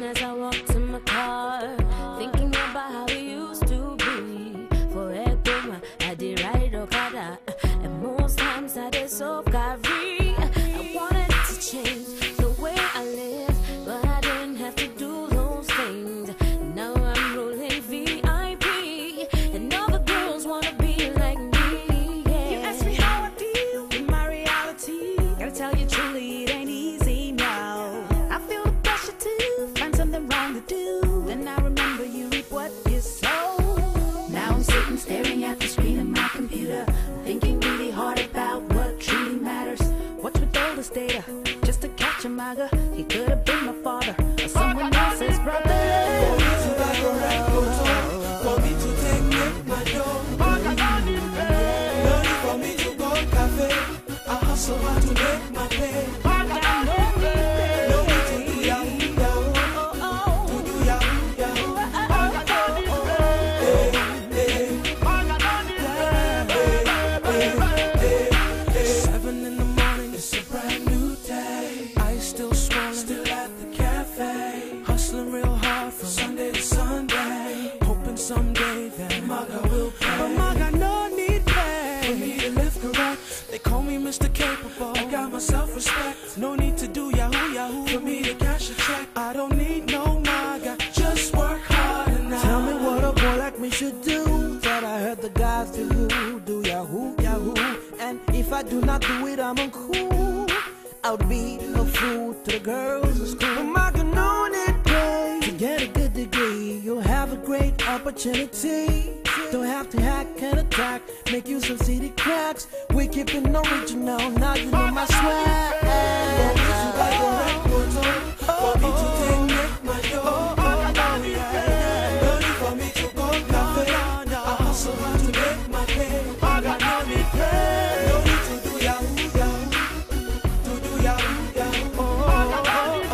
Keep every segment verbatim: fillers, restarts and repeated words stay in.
as I walk to my car, thinking about how we used to be. For Ekuma, I did ride Okada, and most times I did so carry. I wanted to change the way I live, but I didn't have to do those things. Now I'm rolling V I P, and all the girls wanna be like me. Yeah. You ask me how I feel in my reality. Gotta tell you truly, it ain't easy now. I feel the pressure to find something wrong to do. Then I remember you reap what you sow. Now I'm sitting staring at the screen of my computer, thinking really hard about what truly matters. What's with all this data? Just to catch a maga. He could have been my father or someone else's brother. For me to buy a record, for me to take make my dough. No need for me to go cafe. I hustle hard to make my pay. No need to do yahoo yahoo, to do yahoo yahoo. Seven in the morning, it's a brand new day. I still swollen, still at the cafe, hustling real hard from Sunday to Sunday, hoping someday that Maga will pay. But Maga no need pay for me to live correct. They call me Mister Capable. I got my self-respect. No need to do yahoo yahoo for me to cash a check. I don't need no Maga, just work hard and I. Tell me what a boy like me should do. Thought I heard the guys do do yahoo yahoo, and if I do not do it, I'm uncool. I'll be a fool to the girls in school. But Maga no need pay to get a good degree. You'll have a great opportunity. Don't have to hack and attack. Make use of C D cracks. We keep it original. Now you know my swag. For me to buy a record, for me to take make my dough. No need for me to go cafe. I hustle hard to make my pay. No need to do yahoo yahoo, to do yahoo yahoo.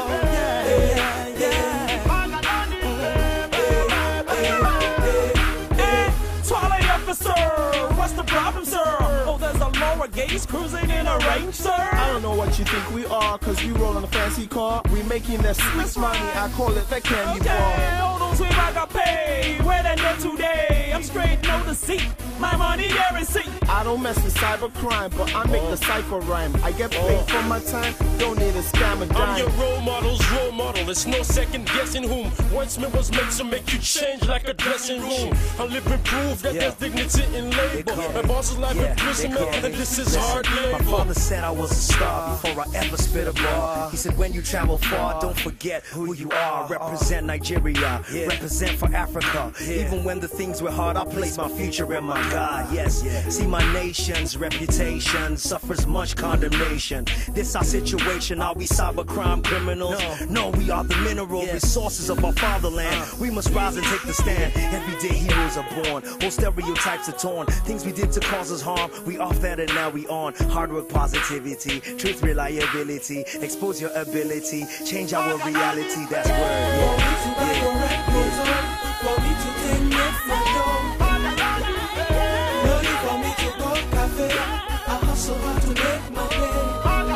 Twilight officer, what's the problem, sir? Oh, there's a Laura Gaze cruising in a range, sir. I don't know what you think we are, cause we roll in a fancy car. We making that sweet money, I call it that candy Okay, bar. all those women I got paid. Where they net today? I'm straight, no deceit. My money, there is seat. I don't mess with cybercrime, but I make the cipher rhyme. I get paid for my time, don't need a scam a I'm your dime. role model's role model. It's no second guessing whom. Once me was meant to make you change like a dressing room. I live and prove that there's dignity in labor. My boss's life imprisonment, and this is hard My labor. father said I was a star before I ever spit a bar. He said when you travel far, don't forget who you are. Represent Nigeria, represent for Africa. Even when the things were hard, I place my future in my God. Yes, see my nation's reputation suffers much condemnation. This our situation, are we cybercrime criminals? No, we are the mineral resources of our fatherland. We must rise and take the stand. Every day heroes are born, all stereotypes are torn. Things we did to cause us harm, we off that and now we on. Hard work, positivity, truth, reliability. Expose your ability, change our reality, that's word. For me to buy a record, for me to take make my dough. No need for me to go cafe. I hustle hard to make my pay.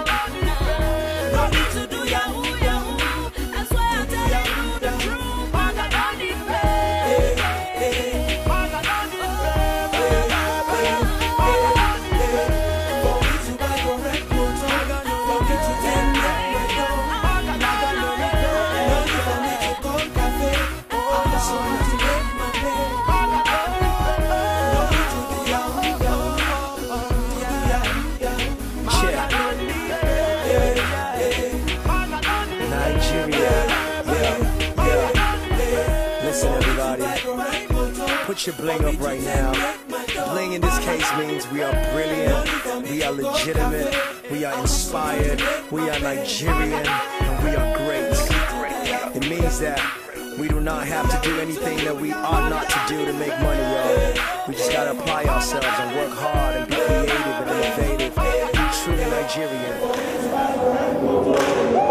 No need to do yahoo yahoo. I swear I'll tell you the truth. Maga don't need Hey, hey, Maga don't need for me to buy a record, for me to take make my dough. No need for me to go cafe. I hustle hard to make my pay. No need to do yahoo yahoo, to do yahoo yahoo. Nigeria, yeah, yeah. Listen everybody, put your bling up right now. Bling in this case means we are brilliant, we are legitimate, we are inspired, we are Nigerian, and we are great. It means that we do not have to do anything that we ought not to do to make money, y'all. We just gotta apply ourselves and work hard and be creative and innovative and be truly Nigerian.